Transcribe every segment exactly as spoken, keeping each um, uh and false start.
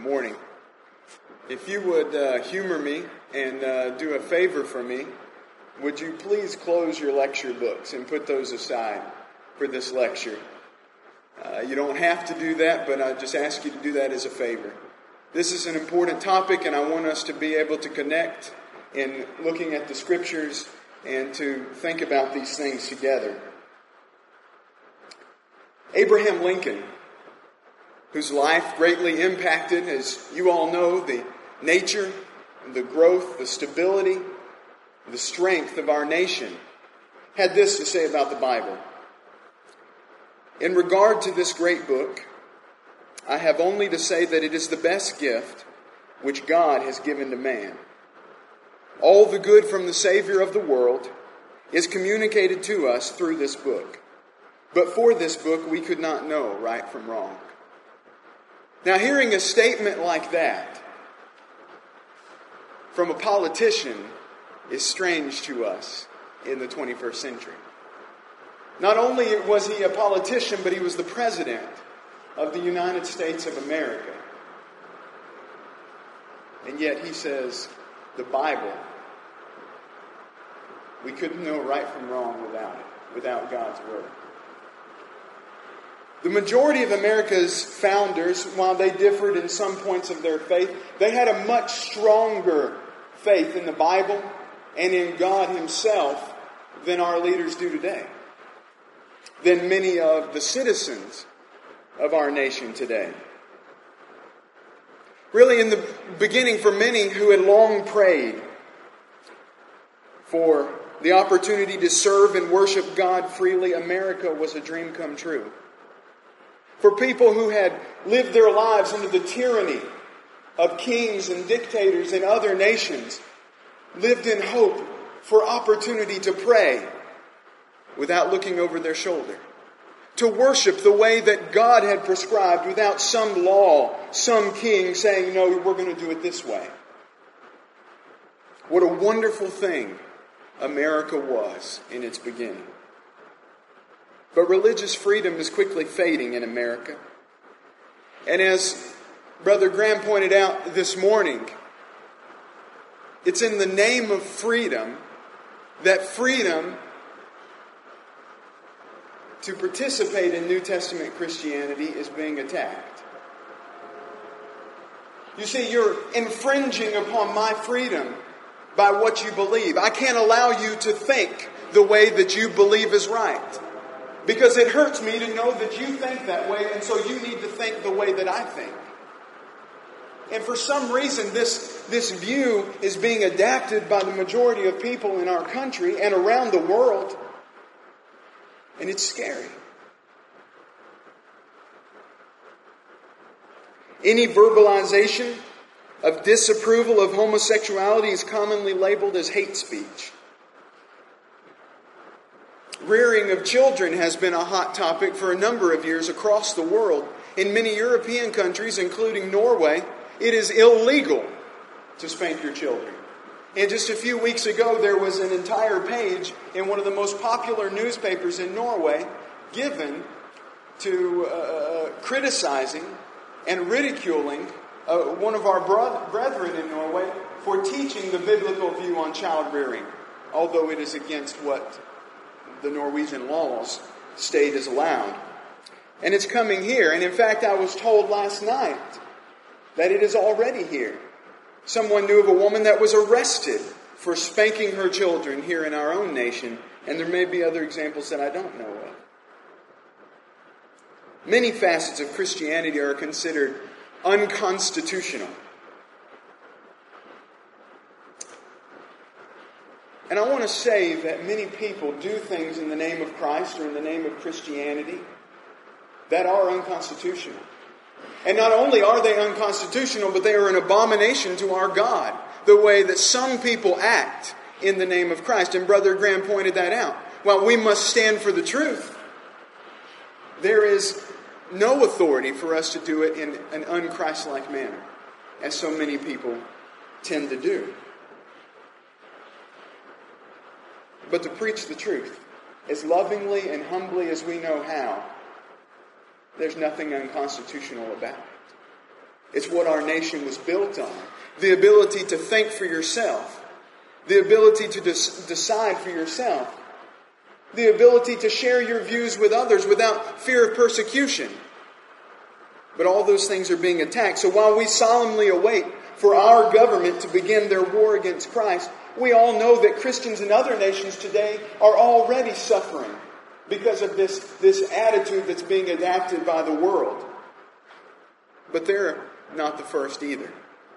morning. If you would uh, humor me and uh, do a favor for me, would you please close your lecture books and put those aside for this lecture? Uh, you don't have to do that, but I just ask you to do that as a favor. This is an important topic, and I want us to be able to connect in looking at the Scriptures and to think about these things together. Abraham Lincoln, whose life greatly impacted, as you all know, the nature, the growth, the stability, the strength of our nation, had this to say about the Bible. In regard to this great book, I have only to say that it is the best gift which God has given to man. All the good from the Savior of the world is communicated to us through this book. But for this book, we could not know right from wrong. Now, hearing a statement like that from a politician is strange to us in the twenty-first century. Not only was he a politician, but he was the president of the United States of America. And yet he says, the Bible, we couldn't know right from wrong without it, without God's Word. The majority of America's founders, while they differed in some points of their faith, they had a much stronger faith in the Bible and in God Himself than our leaders do today, than many of the citizens of our nation today. Really, in the beginning, for many who had long prayed for the opportunity to serve and worship God freely, America was a dream come true. For people who had lived their lives under the tyranny of kings and dictators in other nations, lived in hope for opportunity to pray without looking over their shoulder, to worship the way that God had prescribed without some law, some king saying, no, we're going to do it this way. What a wonderful thing America was in its beginning. But religious freedom is quickly fading in America. And as Brother Graham pointed out this morning, it's in the name of freedom that freedom to participate in New Testament Christianity is being attacked. You see, you're infringing upon my freedom by what you believe. I can't allow you to think the way that you believe is right. Because it hurts me to know that you think that way, and so you need to think the way that I think. And for some reason, this, this view is being adapted by the majority of people in our country and around the world. And it's scary. Any verbalization of disapproval of homosexuality is commonly labeled as hate speech. Rearing of children has been a hot topic for a number of years across the world. In many European countries, including Norway, it is illegal to spank your children. And just a few weeks ago, there was an entire page in one of the most popular newspapers in Norway given to uh, criticizing and ridiculing uh, one of our bro- brethren in Norway for teaching the biblical view on child rearing, although it is against what the Norwegian laws state is allowed. And it's coming here. And in fact, I was told last night that it is already here. Someone knew of a woman that was arrested for spanking her children here in our own nation. And there may be other examples that I don't know of. Many facets of Christianity are considered unconstitutional. And I want to say that many people do things in the name of Christ or in the name of Christianity that are unconstitutional. And not only are they unconstitutional, but they are an abomination to our God, the way that some people act in the name of Christ. And Brother Graham pointed that out. While we must stand for the truth, there is no authority for us to do it in an un-Christ-like manner, as so many people tend to do. But to preach the truth, as lovingly and humbly as we know how, there's nothing unconstitutional about it. It's what our nation was built on. The ability to think for yourself. The ability to des- decide for yourself. The ability to share your views with others without fear of persecution. But all those things are being attacked. So while we solemnly await for our government to begin their war against Christ, we all know that Christians in other nations today are already suffering because of this, this attitude that's being adapted by the world. But they're not the first either.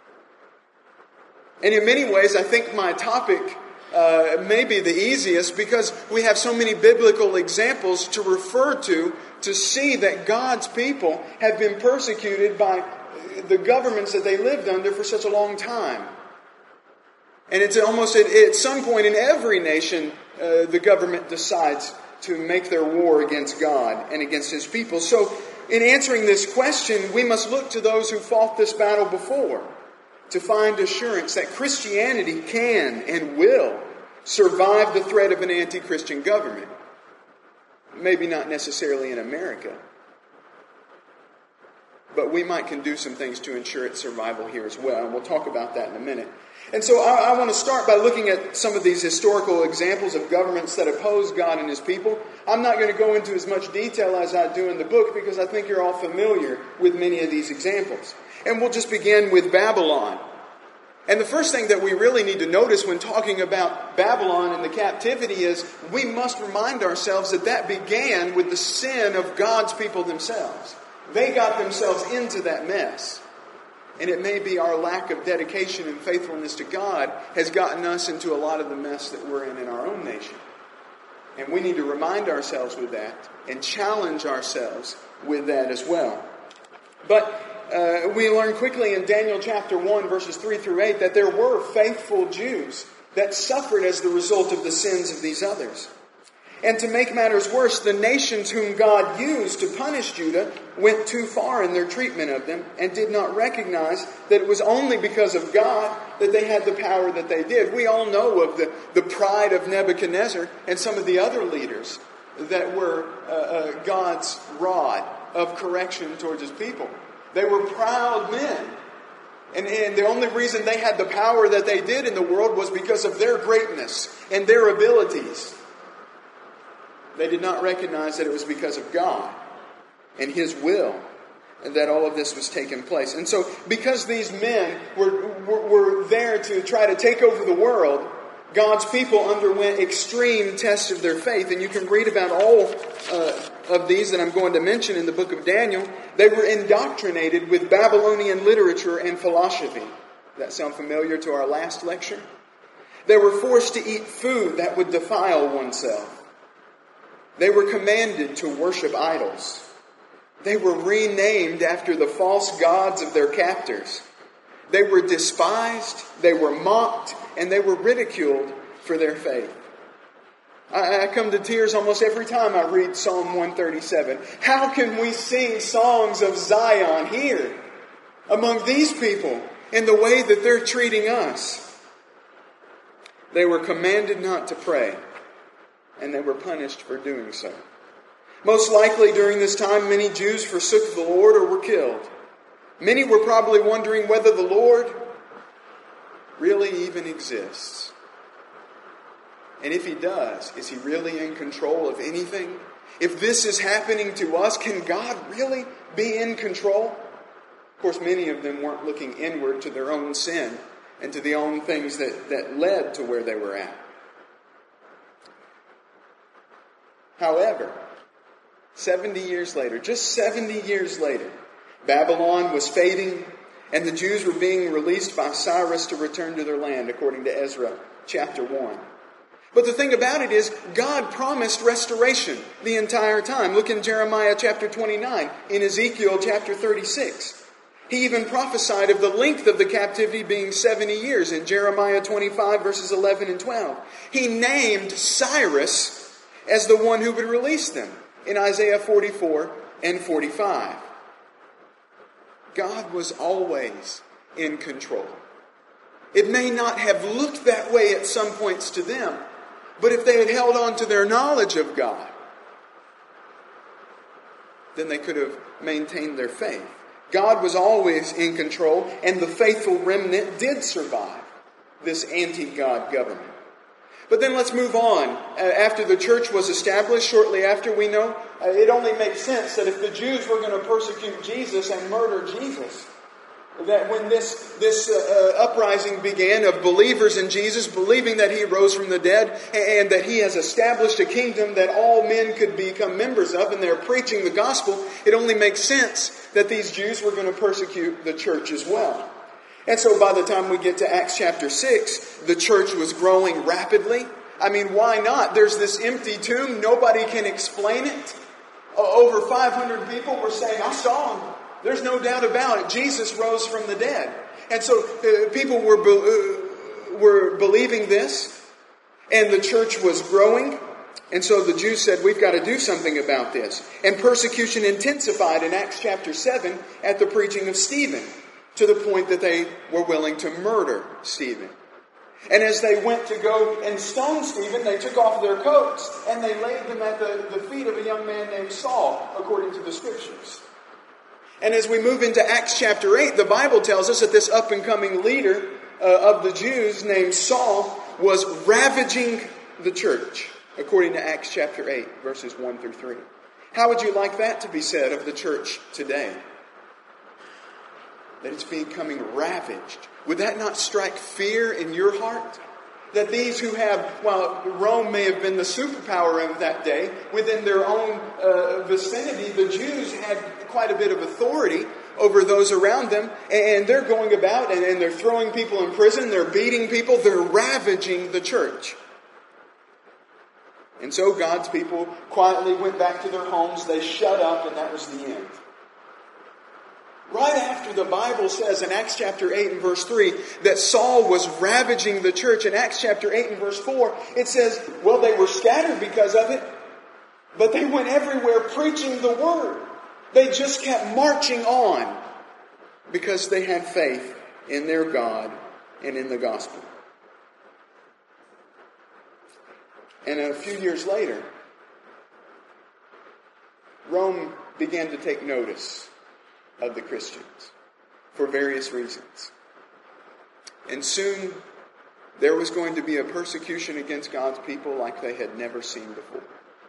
And in many ways, I think my topic uh, may be the easiest because we have so many biblical examples to refer to to see that God's people have been persecuted by the governments that they lived under for such a long time. And it's almost at, at some point in every nation, uh, the government decides to make their war against God and against His people. So in answering this question, we must look to those who fought this battle before to find assurance that Christianity can and will survive the threat of an anti-Christian government. Maybe not necessarily in America, but we might can do some things to ensure its survival here as well. And we'll talk about that in a minute. And so I, I want to start by looking at some of these historical examples of governments that oppose God and His people. I'm not going to go into as much detail as I do in the book because I think you're all familiar with many of these examples. And we'll just begin with Babylon. And the first thing that we really need to notice when talking about Babylon and the captivity is we must remind ourselves that that began with the sin of God's people themselves. They got themselves into that mess. And it may be our lack of dedication and faithfulness to God has gotten us into a lot of the mess that we're in in our own nation. And we need to remind ourselves with that and challenge ourselves with that as well. But uh, we learn quickly in Daniel chapter one, verses three through eight, that there were faithful Jews that suffered as the result of the sins of these others. And to make matters worse, the nations whom God used to punish Judah went too far in their treatment of them and did not recognize that it was only because of God that they had the power that they did. We all know of the, the pride of Nebuchadnezzar and some of the other leaders that were uh, uh, God's rod of correction towards His people. They were proud men. And, and the only reason they had the power that they did in the world was because of their greatness and their abilities. They did not recognize that it was because of God and His will that all of this was taking place. And so because these men were, were, were there to try to take over the world, God's people underwent extreme tests of their faith. And you can read about all uh, of these that I'm going to mention in the book of Daniel. They were indoctrinated with Babylonian literature and philosophy. Does that sound familiar to our last lecture? They were forced to eat food that would defile oneself. They were commanded to worship idols. They were renamed after the false gods of their captors. They were despised, they were mocked, and they were ridiculed for their faith. I, I come to tears almost every time I read Psalm one thirty-seven. How can we sing songs of Zion here among these people in the way that they're treating us? They were commanded not to pray, and they were punished for doing so. Most likely during this time, many Jews forsook the Lord or were killed. Many were probably wondering whether the Lord really even exists. And if He does, is He really in control of anything? If this is happening to us, can God really be in control? Of course, many of them weren't looking inward to their own sin and to the own things that, that led to where they were at. However, seventy years later, just seventy years later, Babylon was fading and the Jews were being released by Cyrus to return to their land, according to Ezra chapter one. But the thing about it is, God promised restoration the entire time. Look in Jeremiah chapter twenty-nine, in Ezekiel chapter thirty-six. He even prophesied of the length of the captivity being seventy years in Jeremiah twenty-five, verses eleven and twelve. He named Cyrus as the one who would release them in Isaiah forty-four and forty-five. God was always in control. It may not have looked that way at some points to them, but if they had held on to their knowledge of God, then they could have maintained their faith. God was always in control, and the faithful remnant did survive this anti-God government. But then let's move on. Uh, after the church was established, shortly after, we know, uh, it only makes sense that if the Jews were going to persecute Jesus and murder Jesus, that when this, this uh, uh, uprising began of believers in Jesus, believing that He rose from the dead, and that He has established a kingdom that all men could become members of, and they're preaching the gospel, it only makes sense that these Jews were going to persecute the church as well. And so by the time we get to Acts chapter six, the church was growing rapidly. I mean, why not? There's this empty tomb. Nobody can explain it. Over five hundred people were saying, I saw Him. There's no doubt about it. Jesus rose from the dead. And so uh, people were, be- uh, were believing this. And the church was growing. And so the Jews said, we've got to do something about this. And persecution intensified in Acts chapter seven at the preaching of Stephen, to the point that they were willing to murder Stephen. And as they went to go and stone Stephen, they took off their coats and they laid them at the, the feet of a young man named Saul, according to the Scriptures. And as we move into Acts chapter eight, the Bible tells us that this up-and-coming leader uh, of the Jews named Saul was ravaging the church, according to Acts chapter eight, verses one through three. How would you like that to be said of the church today? That it's becoming ravaged. Would that not strike fear in your heart? That these who have, while Rome may have been the superpower of that day, within their own uh, vicinity, the Jews had quite a bit of authority over those around them. And they're going about and, and they're throwing people in prison. They're beating people. They're ravaging the church. And so God's people quietly went back to their homes. They shut up, and that was the end. Right after the Bible says in Acts chapter eight and verse three that Saul was ravaging the church, in Acts chapter eight and verse four, it says, well, they were scattered because of it, but they went everywhere preaching the word. They just kept marching on because they had faith in their God and in the gospel. And a few years later, Rome began to take notice of the Christians for various reasons. And soon there was going to be a persecution against God's people like they had never seen before.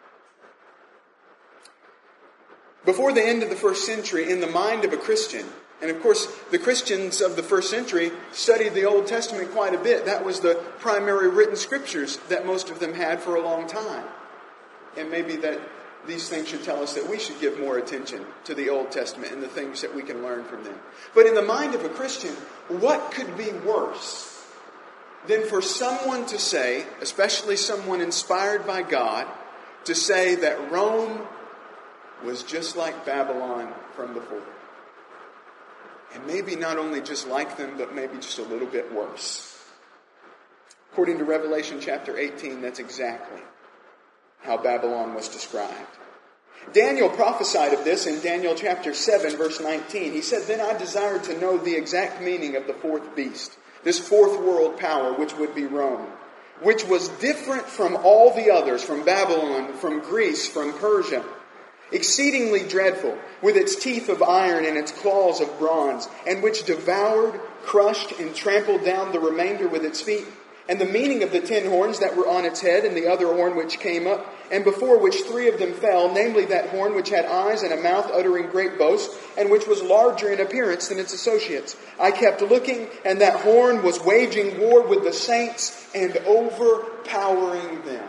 Before the end of the first century, in the mind of a Christian, and of course the Christians of the first century studied the Old Testament quite a bit. That was the primary written scriptures that most of them had for a long time. And maybe that these things should tell us that we should give more attention to the Old Testament and the things that we can learn from them. But in the mind of a Christian, what could be worse than for someone to say, especially someone inspired by God, to say that Rome was just like Babylon from before? And maybe not only just like them, but maybe just a little bit worse. According to Revelation chapter eighteen, that's exactly how Babylon was described. Daniel prophesied of this in Daniel chapter seven, verse nineteen. He said, then I desired to know the exact meaning of the fourth beast, this fourth world power, which would be Rome, which was different from all the others, from Babylon, from Greece, from Persia, exceedingly dreadful, with its teeth of iron and its claws of bronze, and which devoured, crushed, and trampled down the remainder with its feet. And the meaning of the ten horns that were on its head, and the other horn which came up, and before which three of them fell, namely that horn which had eyes and a mouth uttering great boasts, and which was larger in appearance than its associates. I kept looking, and that horn was waging war with the saints and overpowering them.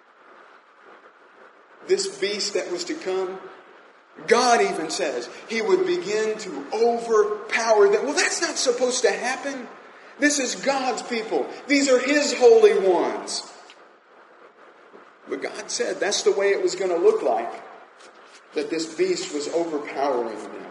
This beast that was to come, God even says he would begin to overpower them. Well, that's not supposed to happen. This is God's people. These are His holy ones. But God said that's the way it was going to look like, that this beast was overpowering them.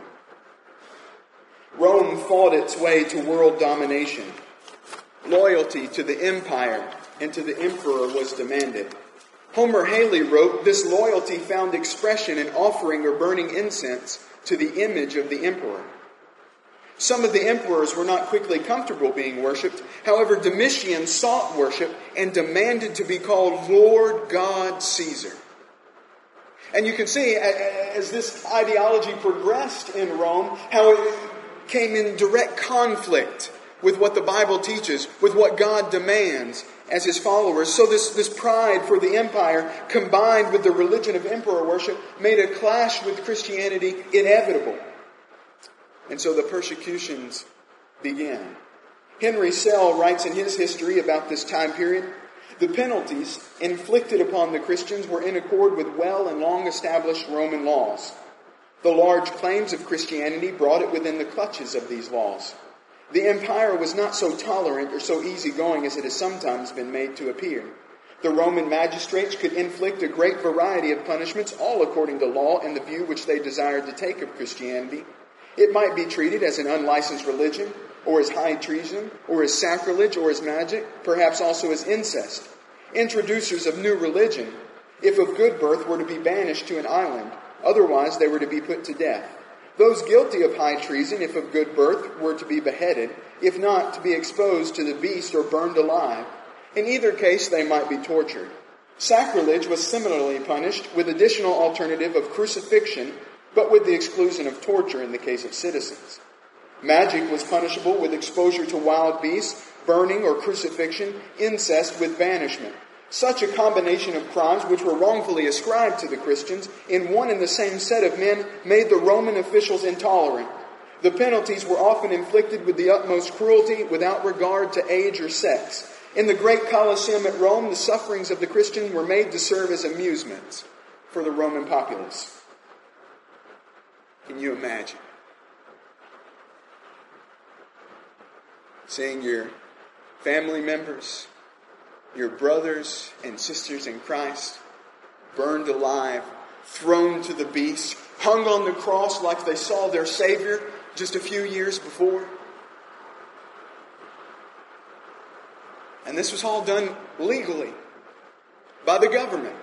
Rome fought its way to world domination. Loyalty to the empire and to the emperor was demanded. Homer Haley wrote, this loyalty found expression in offering or burning incense to the image of the emperor. Some of the emperors were not quickly comfortable being worshipped. However, Domitian sought worship and demanded to be called Lord God Caesar. And you can see, as this ideology progressed in Rome, how it came in direct conflict with what the Bible teaches, with what God demands as His followers. So this, this pride for the empire, combined with the religion of emperor worship, made a clash with Christianity inevitable. And so the persecutions began. Henry Sell writes in his history about this time period, the penalties inflicted upon the Christians were in accord with well and long established Roman laws. The large claims of Christianity brought it within the clutches of these laws. The empire was not so tolerant or so easygoing as it has sometimes been made to appear. The Roman magistrates could inflict a great variety of punishments, all according to law and the view which they desired to take of Christianity. It might be treated as an unlicensed religion, or as high treason, or as sacrilege, or as magic, perhaps also as incest. Introducers of new religion, if of good birth, were to be banished to an island. Otherwise, they were to be put to death. Those guilty of high treason, if of good birth, were to be beheaded, if not, to be exposed to the beast or burned alive. In either case, they might be tortured. Sacrilege was similarly punished with additional alternative of crucifixion, but with the exclusion of torture in the case of citizens. Magic was punishable with exposure to wild beasts, burning or crucifixion, incest with banishment. Such a combination of crimes, which were wrongfully ascribed to the Christians, in one and the same set of men, made the Roman officials intolerant. The penalties were often inflicted with the utmost cruelty, without regard to age or sex. In the great Colosseum at Rome, the sufferings of the Christians were made to serve as amusements for the Roman populace. Can you imagine seeing your family members, your brothers and sisters in Christ, burned alive, thrown to the beast, hung on the cross like they saw their Savior just a few years before? And this was all done legally by the government.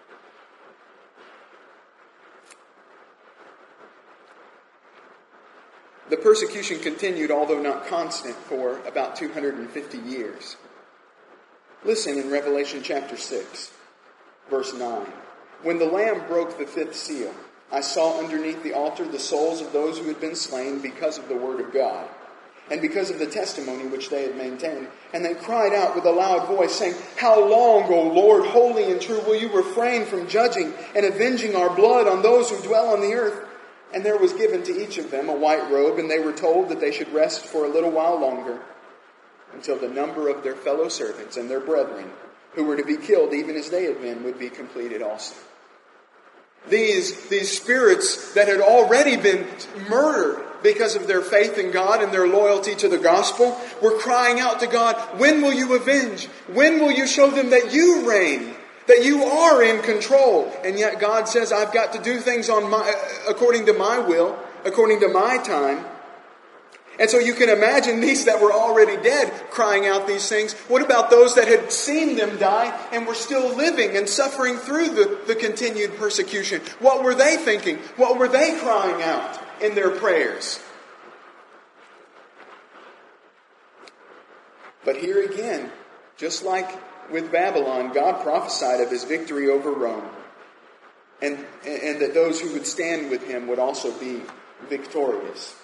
The persecution continued, although not constant, for about two hundred fifty years. Listen in Revelation chapter six, verse nine. When the Lamb broke the fifth seal, I saw underneath the altar the souls of those who had been slain because of the word of God, and because of the testimony which they had maintained. And they cried out with a loud voice, saying, How long, O Lord, holy and true, will you refrain from judging and avenging our blood on those who dwell on the earth? And there was given to each of them a white robe, and they were told that they should rest for a little while longer, until the number of their fellow servants and their brethren, who were to be killed even as they had been, would be completed also. These, these spirits that had already been murdered because of their faith in God and their loyalty to the gospel were crying out to God, when will you avenge? When will you show them that you reign? That you are in control? And yet God says, I've got to do things on my, according to my will, according to my time. And so you can imagine these that were already dead crying out these things. What about those that had seen them die and were still living and suffering through the, the continued persecution? What were they thinking? What were they crying out in their prayers? But here again, just like with Babylon, God prophesied of His victory over Rome, and, and that those who would stand with Him would also be victorious.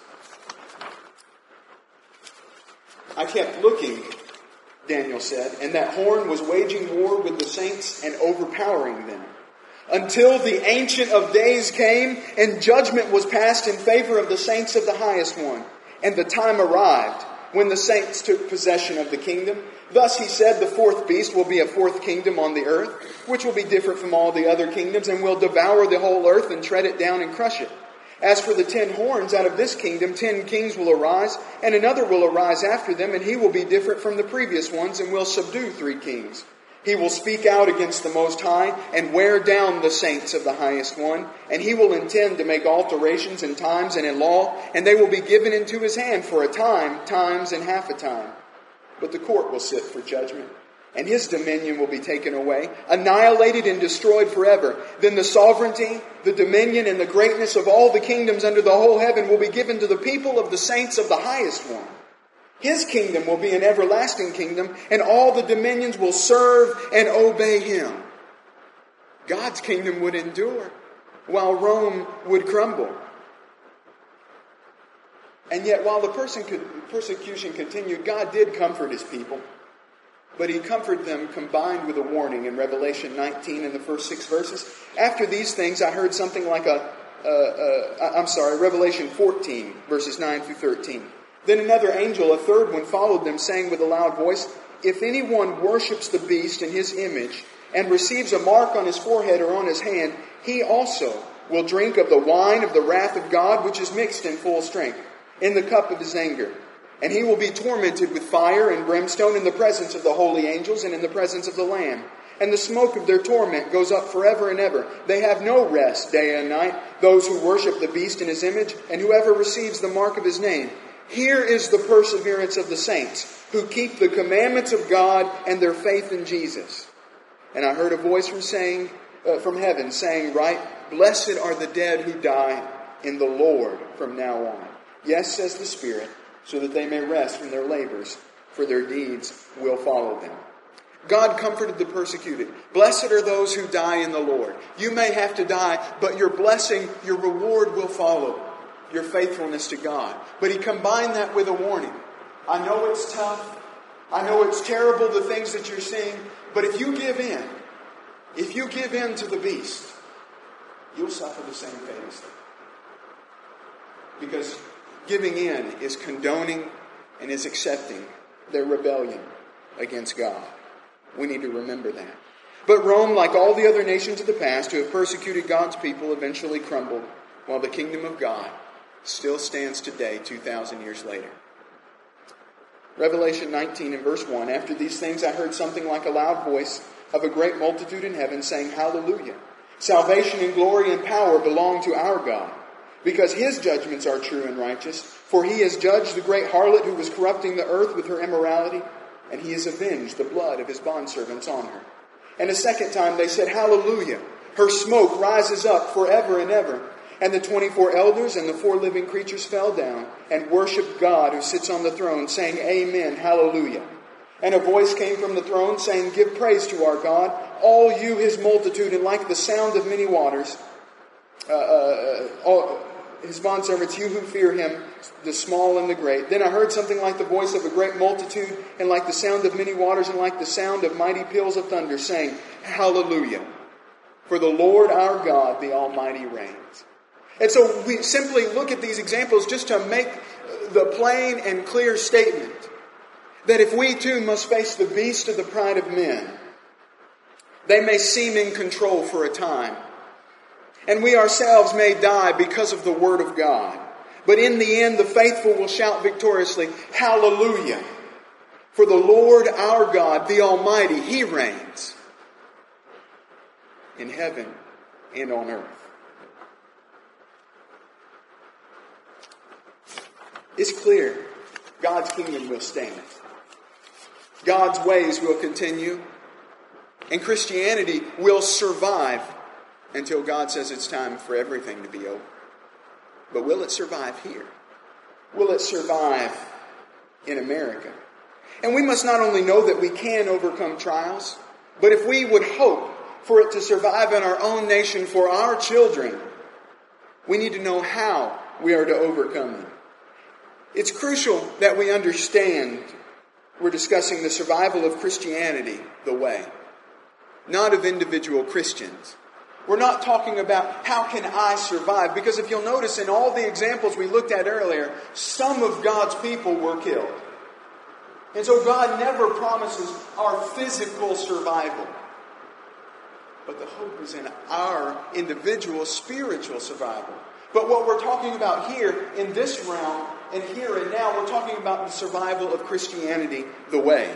I kept looking, Daniel said, and that horn was waging war with the saints and overpowering them, until the Ancient of Days came and judgment was passed in favor of the saints of the Highest One. And the time arrived when the saints took possession of the kingdom. Thus he said, the fourth beast will be a fourth kingdom on the earth, which will be different from all the other kingdoms, and will devour the whole earth and tread it down and crush it. As for the ten horns, out of this kingdom ten kings will arise, and another will arise after them, and he will be different from the previous ones, and will subdue three kings. He will speak out against the Most High, and wear down the saints of the Highest One, and he will intend to make alterations in times and in law, and they will be given into his hand for a time, times, and half a time. But the court will sit for judgment, and his dominion will be taken away, annihilated and destroyed forever. Then the sovereignty, the dominion, and the greatness of all the kingdoms under the whole heaven will be given to the people of the saints of the Highest One. His kingdom will be an everlasting kingdom, and all the dominions will serve and obey Him. God's kingdom would endure. while Rome would crumble. And yet, while the persecution continued, God did comfort his people. But he comforted them combined with a warning in Revelation nineteen in the first six verses. After these things, I heard something like a, uh, uh, I'm sorry, Revelation fourteen, verses nine through thirteen. Then another angel, a third one, followed them, saying with a loud voice, "If anyone worships the beast in his image and receives a mark on his forehead or on his hand, he also will drink of the wine of the wrath of God, which is mixed in full strength, in the cup of his anger. And he will be tormented with fire and brimstone in the presence of the holy angels and in the presence of the Lamb. And the smoke of their torment goes up forever and ever. They have no rest day and night, those who worship the beast in his image, and whoever receives the mark of his name. Here is the perseverance of the saints, who keep the commandments of God and their faith in Jesus." And I heard a voice from saying, uh, from heaven saying, "Write, blessed are the dead who die in the Lord from now on. Yes, says the Spirit, so that they may rest from their labors, for their deeds will follow them." God comforted the persecuted. Blessed are those who die in the Lord. You may have to die, but your blessing, your reward will follow your faithfulness to God. But he combined that with a warning. I know it's tough. I know it's terrible, the things that you're seeing. But if you give in, if you give in to the beast, you'll suffer the same fate as them. Because giving in is condoning and is accepting their rebellion against God. We need to remember that. But Rome, like all the other nations of the past who have persecuted God's people, eventually crumbled, while the kingdom of God still stands today, two thousand years later. Revelation nineteen and verse one, "After these things I heard something like a loud voice of a great multitude in heaven saying, Hallelujah! Salvation and glory and power belong to our God, because his judgments are true and righteous. For he has judged the great harlot who was corrupting the earth with her immorality, and he has avenged the blood of his bondservants on her." And a second time they said, "Hallelujah! Her smoke rises up forever and ever." And the twenty-four elders and the four living creatures fell down and worshipped God who sits on the throne, saying, Amen, Hallelujah. And a voice came from the throne saying, "Give praise to our God, all you his multitude, and like the sound of many waters, uh, uh, all, his bondservants, you who fear him, the small and the great." Then I heard something like the voice of a great multitude, and like the sound of many waters, and like the sound of mighty peals of thunder, saying, Hallelujah! For the Lord our God, the Almighty, reigns. And so we simply look at these examples just to make the plain and clear statement that if we too must face the beast of the pride of men, they may seem in control for a time, and we ourselves may die because of the word of God. But in the end, the faithful will shout victoriously, Hallelujah! For the Lord our God, the Almighty, he reigns in heaven and on earth. It's clear God's kingdom will stand. God's ways will continue. And Christianity will survive until God says it's time for everything to be over. But will it survive here? Will it survive in America? And we must not only know that we can overcome trials, but if we would hope for it to survive in our own nation for our children, we need to know how we are to overcome them. It's crucial that we understand we're discussing the survival of Christianity the way, not of individual Christians. We're not talking about how can I survive, because if you'll notice in all the examples we looked at earlier, some of God's people were killed. And so God never promises our physical survival. But the hope is in our individual spiritual survival. But what we're talking about here in this realm and here and now, we're talking about the survival of Christianity the way.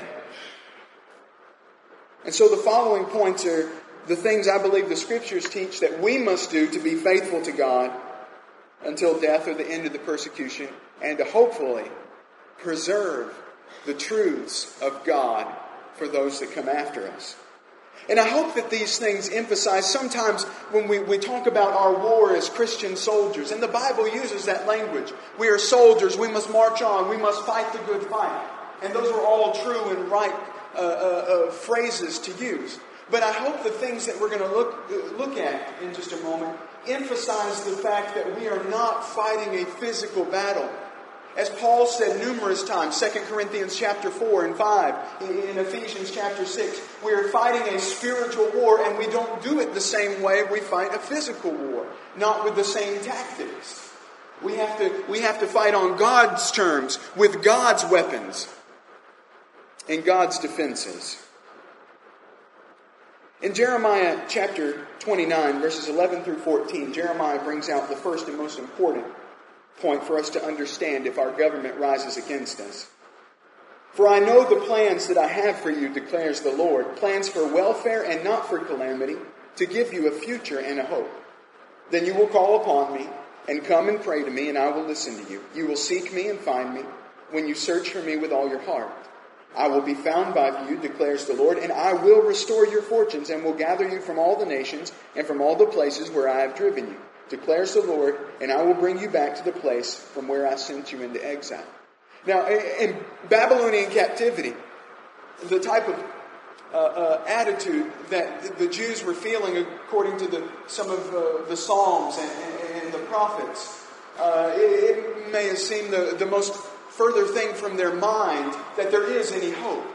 And so the following points are the things I believe the Scriptures teach that we must do to be faithful to God until death or the end of the persecution, and to hopefully preserve the truths of God for those that come after us. And I hope that these things emphasize, sometimes when we, we talk about our war as Christian soldiers, and the Bible uses that language. We are soldiers, we must march on, we must fight the good fight. And those are all true and right uh, uh, uh, phrases to use. But I hope the things that we're going to look, uh, look at in just a moment emphasize the fact that we are not fighting a physical battle. As Paul said numerous times, Second Corinthians chapter four and five, in Ephesians chapter six, we are fighting a spiritual war, and we don't do it the same way we fight a physical war, not with the same tactics. We have to, we have to fight on God's terms, with God's weapons, and God's defenses. In Jeremiah chapter twenty-nine, verses eleven through fourteen, Jeremiah brings out the first and most important point for us to understand if our government rises against us. For I know the plans that I have for you, declares the Lord, plans for welfare and not for calamity, to give you a future and a hope. Then you will call upon me and come and pray to me, and I will listen to you. You will seek me and find me when you search for me with all your heart. I will be found by you, declares the Lord, and I will restore your fortunes and will gather you from all the nations and from all the places where I have driven you, declares the Lord, and I will bring you back to the place from where I sent you into exile. Now, in Babylonian captivity, the type of uh, uh, attitude that the Jews were feeling, according to the, some of uh, the Psalms and, and, and the prophets, uh, it, it may have seemed the, the most further thing from their mind that there is any hope.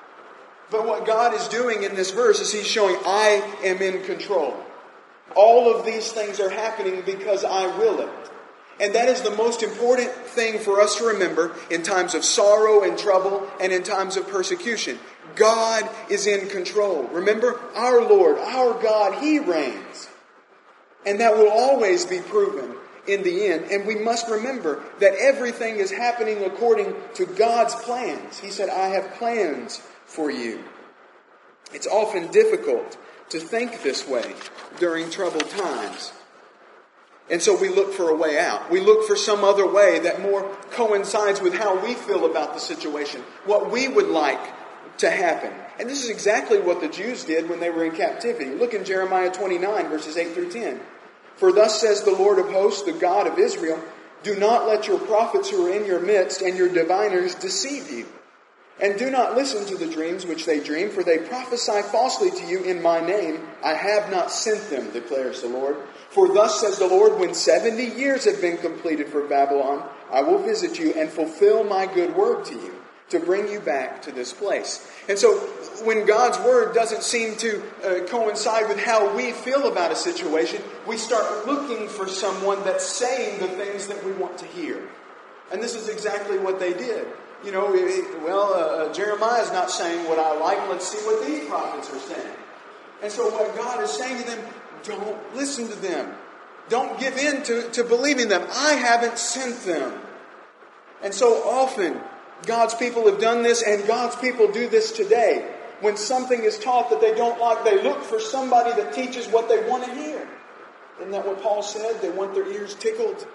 But what God is doing in this verse is He's showing, I am in control. All of these things are happening because I will it. And that is the most important thing for us to remember in times of sorrow and trouble and in times of persecution. God is in control. Remember, our Lord, our God, He reigns. And that will always be proven in the end. And we must remember that everything is happening according to God's plans. He said, I have plans for you. It's often difficult to think this way during troubled times. And so we look for a way out. We look for some other way that more coincides with how we feel about the situation, what we would like to happen. And this is exactly what the Jews did when they were in captivity. Look in Jeremiah twenty-nine, verses eight through ten. For thus says the Lord of hosts, the God of Israel, do not let your prophets who are in your midst and your diviners deceive you. And do not listen to the dreams which they dream, for they prophesy falsely to you in my name. I have not sent them, declares the Lord. For thus says the Lord, when seventy years have been completed for Babylon, I will visit you and fulfill my good word to you, to bring you back to this place. And so, when God's word doesn't seem to uh, coincide with how we feel about a situation, we start looking for someone that's saying the things that we want to hear. And this is exactly what they did. You know, it, well, uh, Jeremiah's not saying what I like. Let's see what these prophets are saying. And so what God is saying to them, don't listen to them. Don't give in to, to believing them. I haven't sent them. And so often, God's people have done this, and God's people do this today. When something is taught that they don't like, they look for somebody that teaches what they want to hear. Isn't that what Paul said? They want their ears tickled.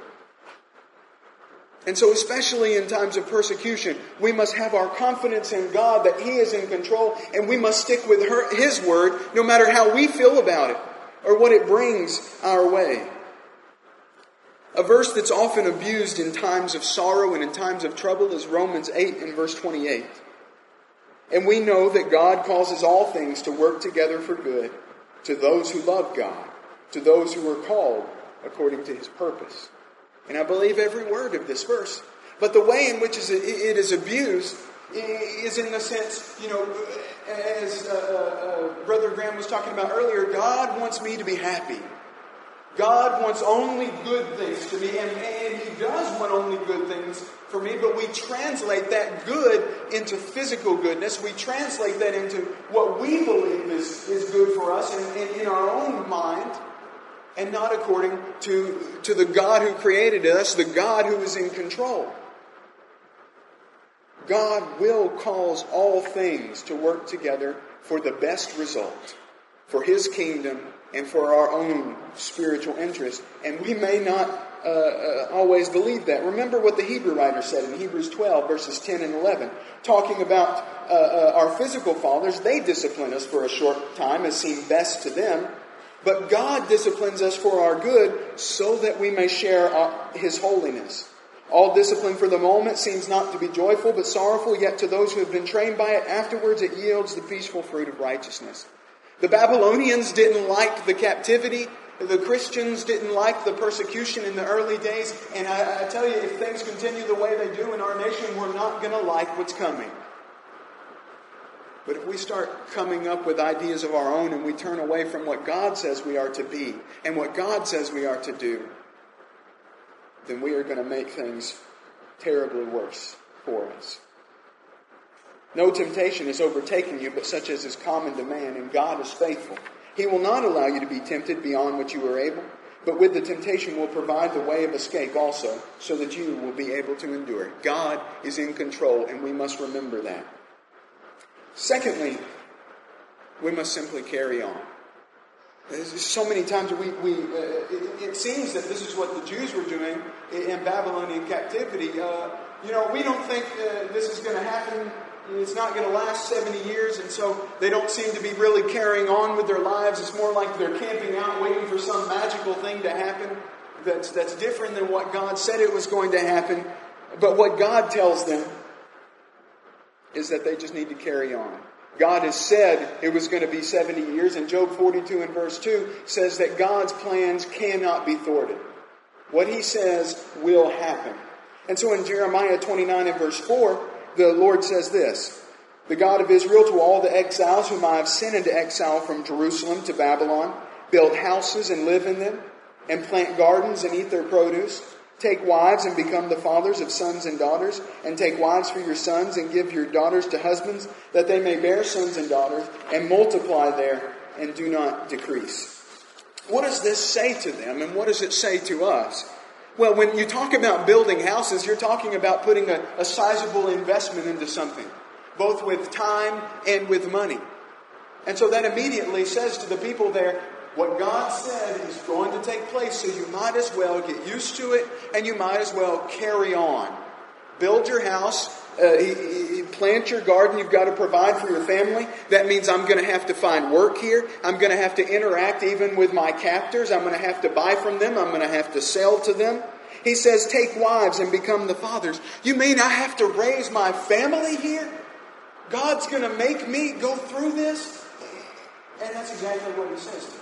And so especially in times of persecution, we must have our confidence in God that He is in control, and we must stick with her, His word no matter how we feel about it or what it brings our way. A verse that's often abused in times of sorrow and in times of trouble is Romans eight and verse twenty-eight. And we know that God causes all things to work together for good to those who love God, to those who are called according to His purpose. And I believe every word of this verse. But the way in which it is abused is in the sense, you know, as uh, uh, Brother Graham was talking about earlier, God wants me to be happy. God wants only good things to me, and, and He does want only good things for me, but we translate that good into physical goodness. We translate that into what we believe is, is good for us in, in, in our own mind, and not according to, to the God who created us, the God who is in control. God will cause all things to work together for the best result, for His kingdom and for our own spiritual interest. And we may not uh, uh, always believe that. Remember what the Hebrew writer said in Hebrews twelve, verses ten and eleven, talking about uh, uh, our physical fathers. They discipline us for a short time as seemed best to them. But God disciplines us for our good so that we may share our, His holiness. All discipline for the moment seems not to be joyful but sorrowful, yet to those who have been trained by it, afterwards it yields the peaceful fruit of righteousness. The Babylonians didn't like the captivity. The Christians didn't like the persecution in the early days, and I, I tell you, if things continue the way they do in our nation, we're not going to like what's coming. But if we start coming up with ideas of our own and we turn away from what God says we are to be and what God says we are to do, then we are going to make things terribly worse for us. No temptation is overtaking you, but such as is common to man, and God is faithful. He will not allow you to be tempted beyond what you are able, but with the temptation will provide the way of escape also, so that you will be able to endure it. God is in control, and we must remember that. Secondly, we must simply carry on. There's so many times we, we uh, it, it seems that this is what the Jews were doing in Babylonian captivity. Uh, you know, we don't think uh, this is going to happen. It's not going to last seventy years, and so they don't seem to be really carrying on with their lives. It's more like they're camping out, waiting for some magical thing to happen that's, that's different than what God said it was going to happen. But what God tells them is that they just need to carry on. God has said it was going to be seventy years, and Job forty-two and verse two says that God's plans cannot be thwarted. What He says will happen. And so in Jeremiah twenty-nine and verse four, the Lord says this, "The God of Israel, to all the exiles whom I have sent into exile from Jerusalem to Babylon, build houses and live in them, and plant gardens and eat their produce. Take wives and become the fathers of sons and daughters, and take wives for your sons and give your daughters to husbands, that they may bear sons and daughters, and multiply there and do not decrease." What does this say to them, and what does it say to us? Well, when you talk about building houses, you're talking about putting a, a sizable investment into something, both with time and with money. And so that immediately says to the people there, what God said is going to take place, so you might as well get used to it, and you might as well carry on. Build your house, uh, plant your garden. You've got to provide for your family. That means I'm going to have to find work here. I'm going to have to interact even with my captors. I'm going to have to buy from them. I'm going to have to sell to them. He says, take wives and become the fathers. You mean I have to raise my family here? God's going to make me go through this? And that's exactly what He says to them.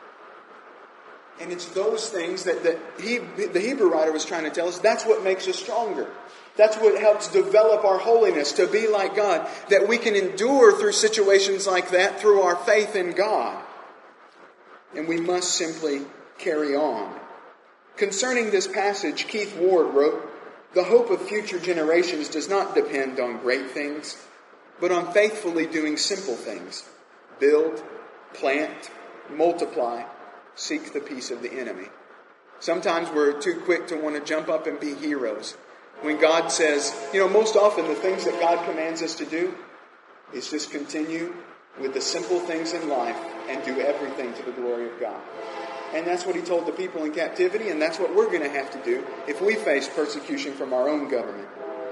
And it's those things that, that he, the Hebrew writer was trying to tell us. That's what makes us stronger. That's what helps develop our holiness, to be like God. That we can endure through situations like that through our faith in God. And we must simply carry on. Concerning this passage, Keith Ward wrote, "The hope of future generations does not depend on great things, but on faithfully doing simple things. Build, plant, multiply, seek the peace of the enemy." Sometimes we're too quick to want to jump up and be heroes. When God says, you know, most often the things that God commands us to do is just continue with the simple things in life and do everything to the glory of God. And that's what He told the people in captivity, and that's what we're going to have to do if we face persecution from our own government.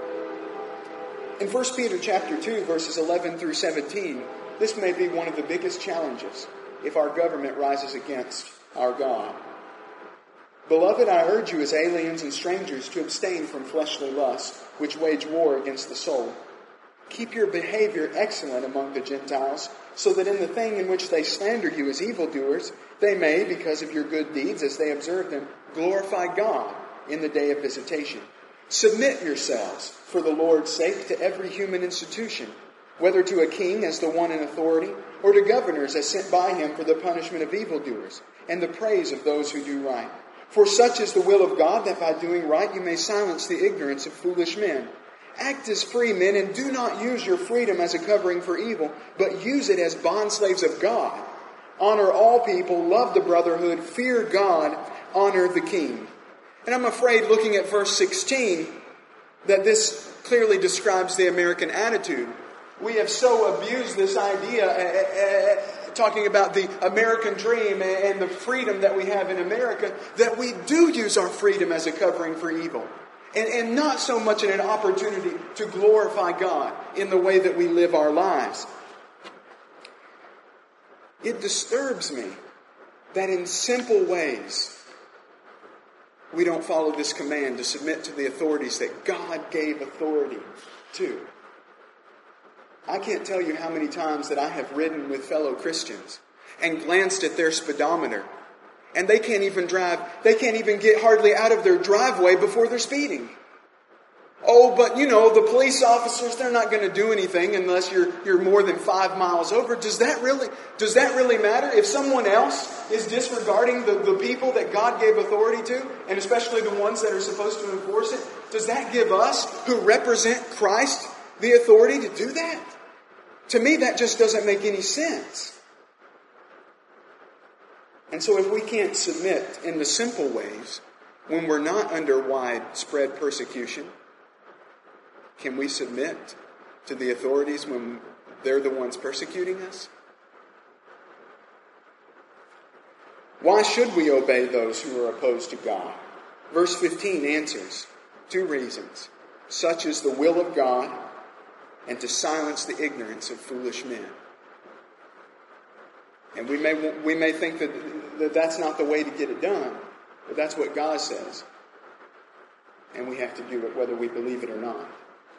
In First Peter chapter two, verses eleven through seventeen, this may be one of the biggest challenges if our government rises against our God. "Beloved, I urge you as aliens and strangers to abstain from fleshly lusts, which wage war against the soul. Keep your behavior excellent among the Gentiles, so that in the thing in which they slander you as evildoers, they may, because of your good deeds as they observe them, glorify God in the day of visitation. Submit yourselves, for the Lord's sake, to every human institution, whether to a king as the one in authority, or to governors as sent by him for the punishment of evildoers, and the praise of those who do right. For such is the will of God, that by doing right you may silence the ignorance of foolish men. Act as free men, and do not use your freedom as a covering for evil, but use it as bondslaves of God. Honor all people, love the brotherhood, fear God, honor the king." And I'm afraid, looking at verse sixteen, that this clearly describes the American attitude. We have so abused this idea, uh, uh, talking about the American dream and the freedom that we have in America, that we do use our freedom as a covering for evil. And, and not so much in an opportunity to glorify God in the way that we live our lives. It disturbs me that in simple ways we don't follow this command to submit to the authorities that God gave authority to. I can't tell you how many times that I have ridden with fellow Christians and glanced at their speedometer And they can't even drive, they can't even get hardly out of their driveway before they're speeding. Oh, but you know, the police officers, they're not going to do anything unless you're you're more than five miles over. Does that really does that really matter? If someone else is disregarding the, the people that God gave authority to, and especially the ones that are supposed to enforce it, does that give us, who represent Christ, the authority to do that? To me, that just doesn't make any sense. And so if we can't submit in the simple ways, when we're not under widespread persecution, can we submit to the authorities when they're the ones persecuting us? Why should we obey those who are opposed to God? Verse fifteen answers two reasons. Such is the will of God, and to silence the ignorance of foolish men. And we may we may think that, that that's not the way to get it done, but that's what God says. And we have to do it whether we believe it or not.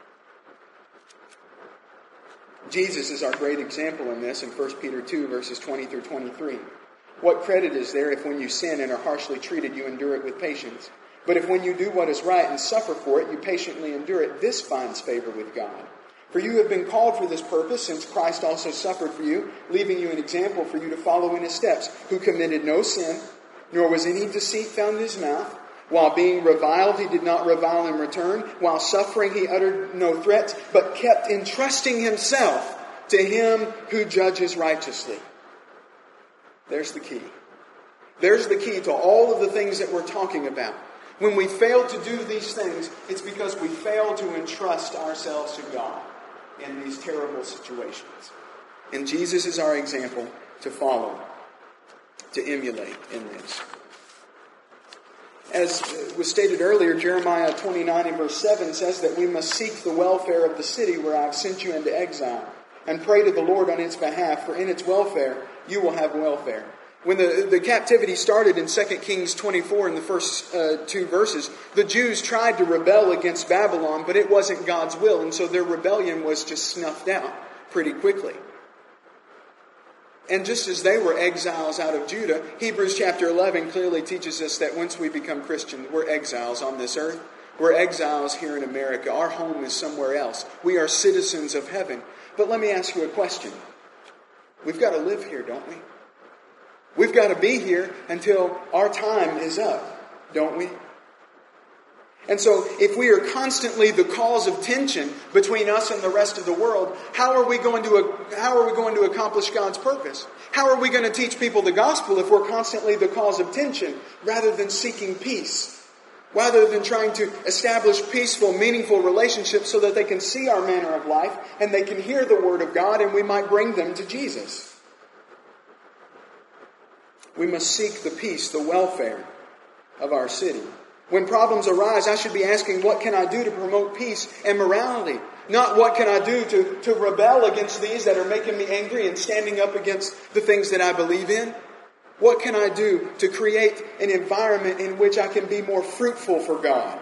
Jesus is our great example in this in First Peter two, verses twenty through twenty-three. What credit is there if when you sin and are harshly treated, you endure it with patience? But if when you do what is right and suffer for it, you patiently endure it, this finds favor with God. For you have been called for this purpose, since Christ also suffered for you, leaving you an example for you to follow in his steps, who committed no sin, nor was any deceit found in his mouth. While being reviled, he did not revile in return. While suffering, he uttered no threats, but kept entrusting himself to him who judges righteously. There's the key. There's the key to all of the things that we're talking about. When we fail to do these things, it's because we fail to entrust ourselves to God in these terrible situations. And Jesus is our example to follow, to emulate in this. As was stated earlier, Jeremiah twenty-nine and verse seven says that we must seek the welfare of the city where I have sent you into exile, and pray to the Lord on its behalf, for in its welfare you will have welfare. When the, the captivity started in Second Kings twenty-four in the first uh, two verses, the Jews tried to rebel against Babylon, but it wasn't God's will, and so their rebellion was just snuffed out pretty quickly. And just as they were exiles out of Judah, Hebrews chapter eleven clearly teaches us that once we become Christian, we're exiles on this earth. We're exiles here in America. Our home is somewhere else. We are citizens of heaven. But let me ask you a question. We've got to live here, don't we? We've got to be here until our time is up, don't we? And so if we are constantly the cause of tension between us and the rest of the world, how are we going to how are we going to accomplish God's purpose? How are we going to teach people the gospel if we're constantly the cause of tension rather than seeking peace? Rather than trying to establish peaceful, meaningful relationships so that they can see our manner of life and they can hear the word of God and we might bring them to Jesus. We must seek the peace, the welfare of our city. When problems arise, I should be asking, what can I do to promote peace and morality? Not what can I do to, to rebel against these that are making me angry and standing up against the things that I believe in? What can I do to create an environment in which I can be more fruitful for God?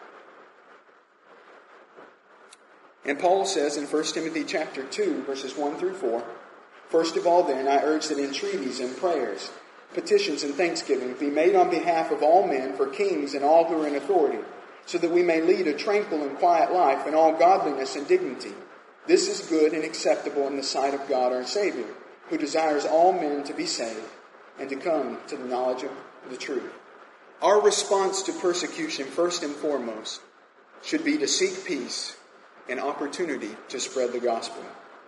And Paul says in First Timothy chapter two, verses one through four, first of all then, I urge that entreaties and prayers, petitions and thanksgiving be made on behalf of all men for kings and all who are in authority, so that we may lead a tranquil and quiet life in all godliness and dignity. This is good and acceptable in the sight of God our Savior, who desires all men to be saved and to come to the knowledge of the truth. Our response to persecution, first and foremost, should be to seek peace and opportunity to spread the gospel.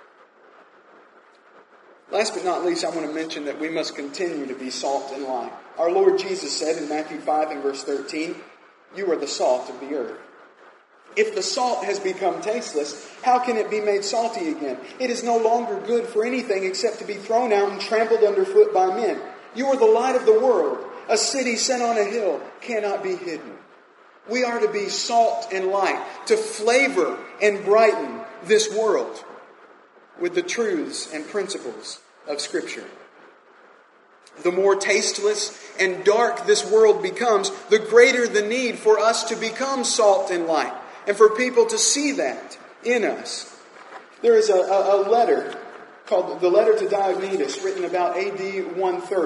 Last but not least, I want to mention that we must continue to be salt and light. Our Lord Jesus said in Matthew five and verse thirteen, "You are the salt of the earth." If the salt has become tasteless, how can it be made salty again? It is no longer good for anything except to be thrown out and trampled underfoot by men. You are the light of the world. A city set on a hill cannot be hidden. We are to be salt and light, to flavor and brighten this world with the truths and principles of Scripture. The more tasteless and dark this world becomes, the greater the need for us to become salt and light, and for people to see that in us. There is a, a, a letter called the Letter to Diognetus, written about A D one thirty,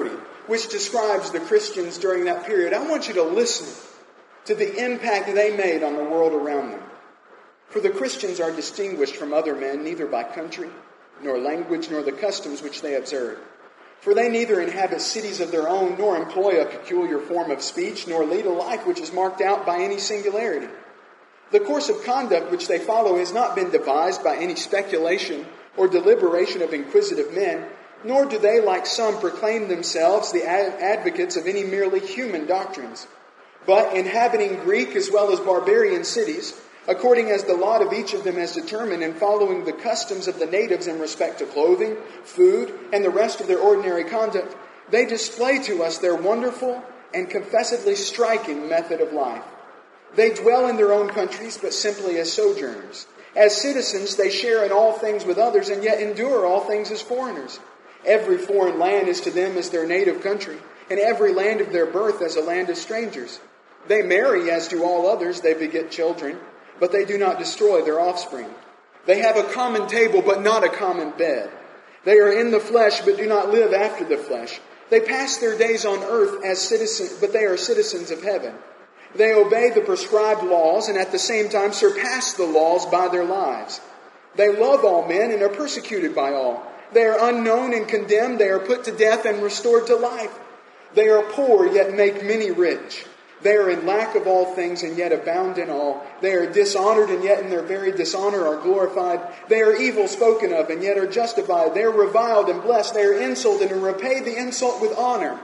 which describes the Christians during that period, I want you to listen to the impact they made on the world around them. For the Christians are distinguished from other men neither by country, nor language, nor the customs which they observe. For they neither inhabit cities of their own, nor employ a peculiar form of speech, nor lead a life which is marked out by any singularity. The course of conduct which they follow has not been devised by any speculation or deliberation of inquisitive men, nor do they, like some, proclaim themselves the ad- advocates of any merely human doctrines. But inhabiting Greek as well as barbarian cities, according as the lot of each of them has determined, and following the customs of the natives in respect to clothing, food, and the rest of their ordinary conduct, they display to us their wonderful and confessedly striking method of life. They dwell in their own countries, but simply as sojourners. As citizens, they share in all things with others, and yet endure all things as foreigners. Every foreign land is to them as their native country, and every land of their birth as a land of strangers. They marry as do all others, they beget children, but they do not destroy their offspring. They have a common table, but not a common bed. They are in the flesh, but do not live after the flesh. They pass their days on earth as citizens, but they are citizens of heaven. They obey the prescribed laws, and at the same time surpass the laws by their lives. They love all men and are persecuted by all. They are unknown and condemned. They are put to death and restored to life. They are poor, yet make many rich. They are in lack of all things and yet abound in all. They are dishonored and yet in their very dishonor are glorified. They are evil spoken of and yet are justified. They are reviled and blessed. They are insulted and repay the insult with honor.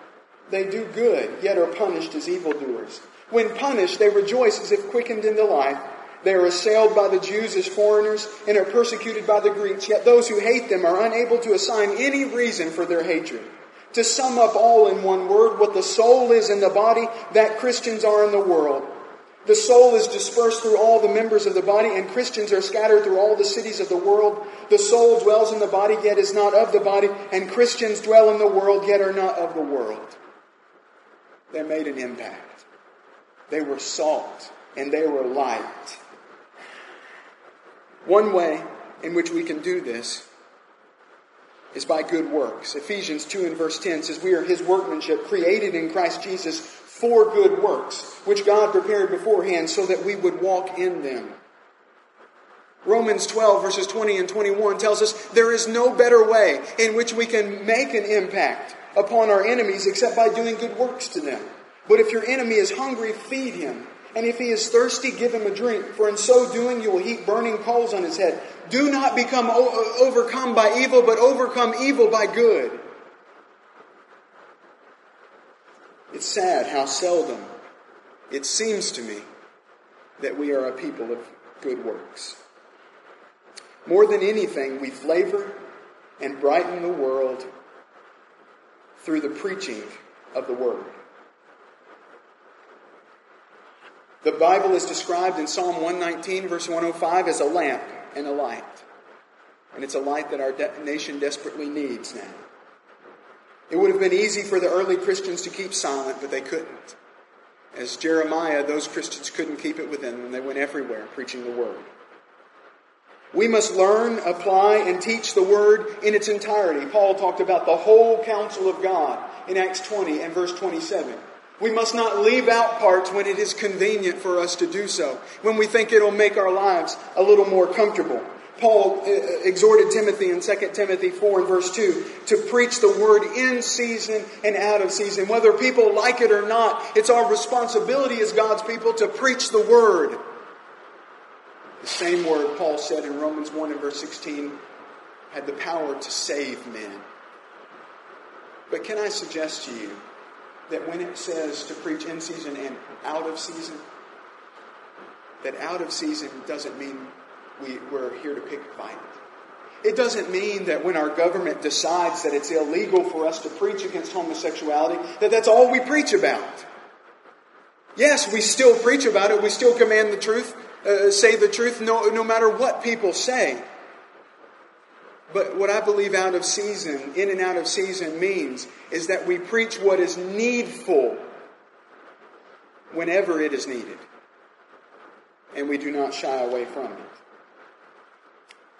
They do good, yet are punished as evildoers. When punished, they rejoice as if quickened into life. They are assailed by the Jews as foreigners and are persecuted by the Greeks. Yet those who hate them are unable to assign any reason for their hatred. To sum up all in one word, what the soul is in the body, that Christians are in the world. The soul is dispersed through all the members of the body, and Christians are scattered through all the cities of the world. The soul dwells in the body, yet is not of the body, and Christians dwell in the world, yet are not of the world. They made an impact. They were salt, and they were light. One way in which we can do this is by good works. Ephesians two and verse ten says, we are His workmanship, created in Christ Jesus for good works, which God prepared beforehand so that we would walk in them. Romans twelve verses twenty and twenty-one tells us there is no better way in which we can make an impact upon our enemies except by doing good works to them. But if your enemy is hungry, feed him. And if he is thirsty, give him a drink. For in so doing, you will heap burning coals on his head. Do not become o- overcome by evil, but overcome evil by good. It's sad how seldom it seems to me that we are a people of good works. More than anything, we flavor and brighten the world through the preaching of the Word. The Bible is described in Psalm one nineteen, verse one oh five, as a lamp and a light. And it's a light that our de- nation desperately needs now. It would have been easy for the early Christians to keep silent, but they couldn't. As Jeremiah, those Christians couldn't keep it within them. They went everywhere preaching the Word. We must learn, apply, and teach the Word in its entirety. Paul talked about the whole counsel of God in Acts twenty and verse twenty-seven. We must not leave out parts when it is convenient for us to do so, when we think it'll make our lives a little more comfortable. Paul exhorted Timothy in Second Timothy four and verse two to preach the Word in season and out of season. Whether people like it or not, it's our responsibility as God's people to preach the Word. The same word Paul said in Romans one and verse sixteen had the power to save men. But can I suggest to you that when it says to preach in season and out of season, that out of season doesn't mean we, we're here to pick a fight. It doesn't mean that when our government decides that it's illegal for us to preach against homosexuality, that that's all we preach about. Yes, we still preach about it. We still command the truth, uh, say the truth, no, no matter what people say. But what I believe out of season, in and out of season means is that we preach what is needful whenever it is needed. And we do not shy away from it.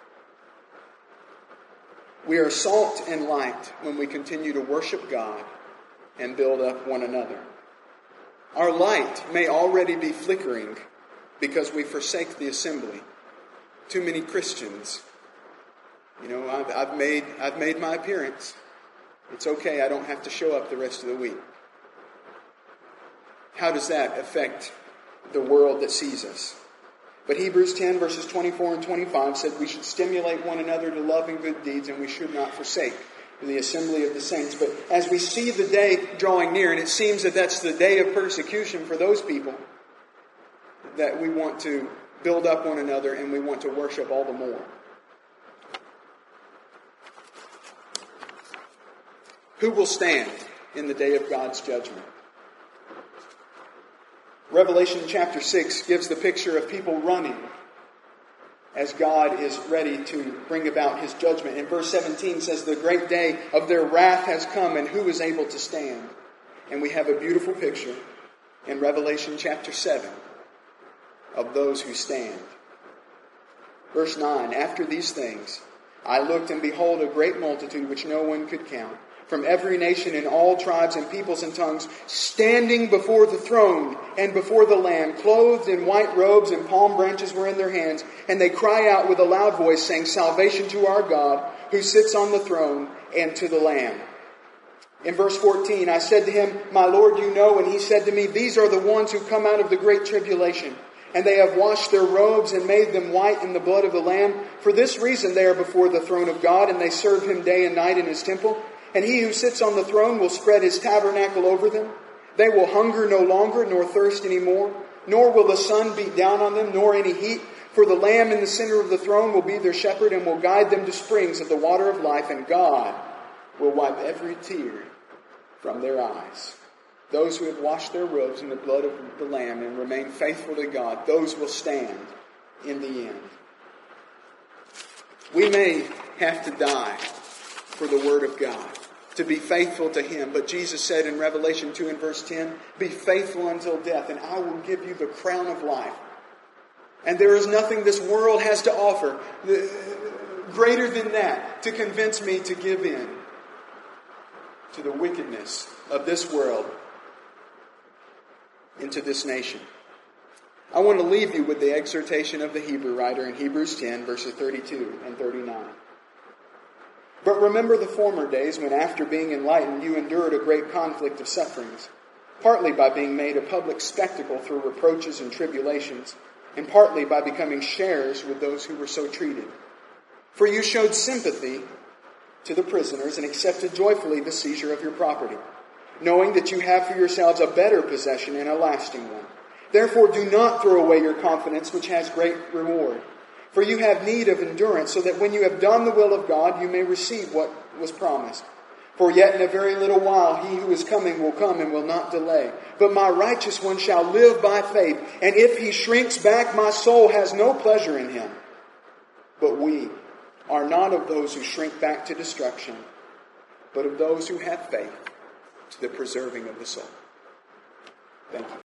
We are salt and light when we continue to worship God and build up one another. Our light may already be flickering because we forsake the assembly. Too many Christians. You know, I've, I've made I've made my appearance. It's okay, I don't have to show up the rest of the week. How does that affect the world that sees us? But Hebrews ten verses twenty-four and twenty-five said we should stimulate one another to love and good deeds, and we should not forsake the assembly of the saints. But as we see the day drawing near, and it seems that that's the day of persecution for those people, that we want to build up one another and we want to worship all the more. Who will stand in the day of God's judgment? Revelation chapter six gives the picture of people running as God is ready to bring about His judgment. And verse seventeen says, the great day of their wrath has come, and who is able to stand? And we have a beautiful picture in Revelation chapter seven of those who stand. Verse nine, after these things, I looked, and behold, a great multitude which no one could count, from every nation and all tribes and peoples and tongues, standing before the throne and before the Lamb, clothed in white robes, and palm branches were in their hands. And they cry out with a loud voice, saying, salvation to our God, who sits on the throne, and to the Lamb. In verse fourteen, I said to him, my Lord, you know. And he said to me, these are the ones who come out of the great tribulation. And they have washed their robes and made them white in the blood of the Lamb. For this reason they are before the throne of God, and they serve Him day and night in His temple. And He who sits on the throne will spread His tabernacle over them. They will hunger no longer, nor thirst any more. Nor will the sun beat down on them, nor any heat. For the Lamb in the center of the throne will be their shepherd, and will guide them to springs of the water of life. And God will wipe every tear from their eyes. Those who have washed their robes in the blood of the Lamb and remain faithful to God, those will stand in the end. We may have to die for the Word of God, to be faithful to Him. But Jesus said in Revelation two and verse ten, be faithful until death, and I will give you the crown of life. And there is nothing this world has to offer greater than that to convince me to give in to the wickedness of this world, into this nation. I want to leave you with the exhortation of the Hebrew writer in Hebrews ten, verses thirty-two and thirty-nine. But remember the former days when, after being enlightened, you endured a great conflict of sufferings, partly by being made a public spectacle through reproaches and tribulations, and partly by becoming sharers with those who were so treated. For you showed sympathy to the prisoners and accepted joyfully the seizure of your property, knowing that you have for yourselves a better possession and a lasting one. Therefore do not throw away your confidence, which has great reward. For you have need of endurance, so that when you have done the will of God, you may receive what was promised. For yet in a very little while he who is coming will come and will not delay. But my righteous one shall live by faith, and if he shrinks back, my soul has no pleasure in him. But we are not of those who shrink back to destruction, but of those who have faith to the preserving of the soul. Thank you.